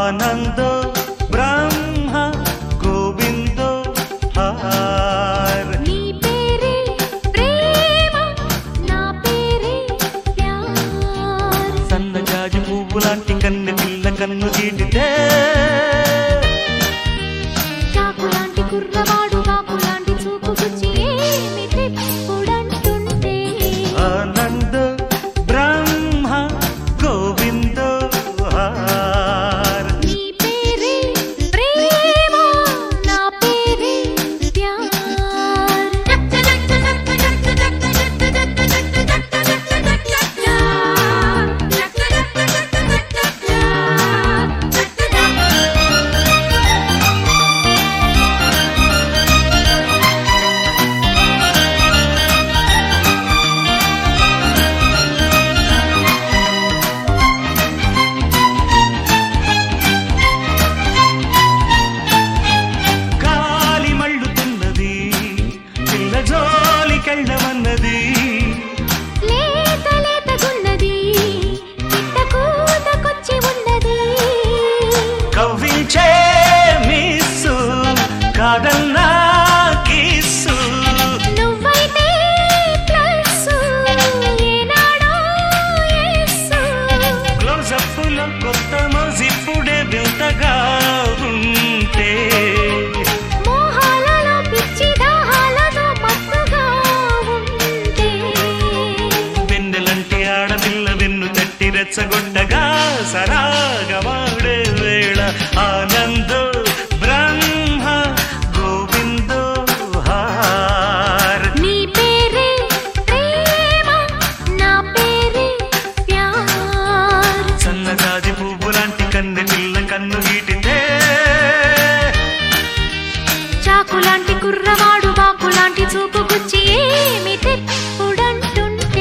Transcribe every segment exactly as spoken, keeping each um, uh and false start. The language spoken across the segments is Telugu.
ఆనందో బ్రహ్మ గోవిందో హార్ నీ పేరే ప్రేమ నా పేరే ప్యార్ సన్నజాజి పువ్వు లాంటి కన్నె పిల్ల కన్ను గీటితే చాకులాంటి కుర్రవాడు బాకులాంటి చూపు గుచ్చి ఏమి తెప్పుడంటుంటే ఆనందో బ్రహ్మ గోవిందో హార్ నీ పేరే ప్రేమ నా పేరే గాలి మళ్ళుతున్నది పిల్ల జోలికెళ్ళమన్నది లేత లేతగున్నది పిట్ట కూతకొచ్చి ఉన్నది కవ్వించే మిస్సు కాదన్నా కిస్సు నువ్వైతే ప్లస్ ఏనాడో ఎస్సు క్లోజప్పులో కొత్త మోజిప్పుడే వింతగా ఉంటే మోహాలలో పిచ్చి దాహాలతో మత్తుగా ఉంటే వెన్నెలంటి ఆడపిల్ల వెన్ను తట్టి రెచ్చగొట్టగా సరాగవాడే వేళ ఆనందో బ్రహ్మ గోవిందో హార్ నీ పేరే ప్రేమ నా పేరే ప్యార్ సన్నజాజి పువ్వు లాంటి కన్నె పిల్ల కన్ను గీటితే చాకులాంటి కుర్రవాడు బాకులాంటి చూపు గుచ్చి ఏమి తెప్పుడంటుంటే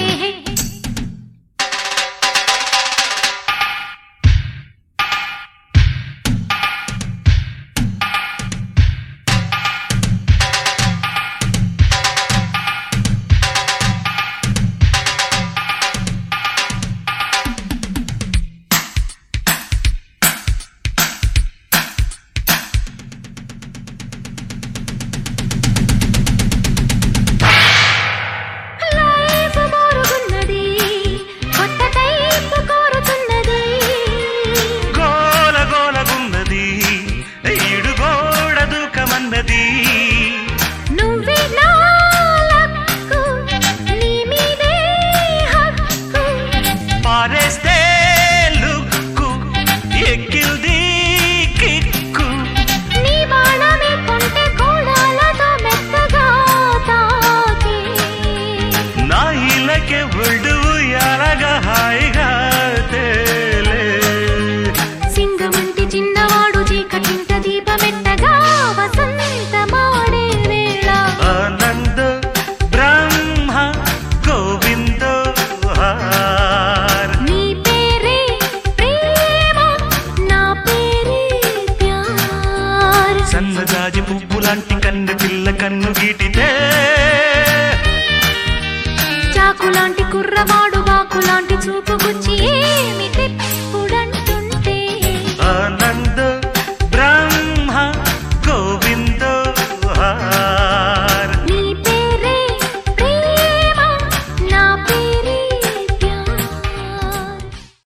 లైఫ్ బోరుగున్నది కొత్త టైప్ కోరుతున్నది గోల గోలగున్నది ఈడు గోడ దూకమన్నది నువ్వే నా లక్కు నీ మీదే హక్కు పారేస్తే లుక్కు ఎక్కిల్ది కిక్కు నీ బాణమే కొంటె కోడాలతో మెత్తగా తాకి నా ఇళ్ళకే ఒళ్ళు ఎలాగా హాయిగా తేలే సింగమంటి చిన్నవాడు చీకటింట దీపమెట్టగా వసంతమాడే వేళ ఆనందో బ్రహ్మ గోవిందో హార్ నీ పేరే ప్రేమ నా పేరే ప్యార్ సన్నజాజి పువ్వు లాంటి కన్నె పిల్ల కన్ను గీటితే చాకులాంటి కుర్రవాడు బాకులాంటి చూపు గుచ్చి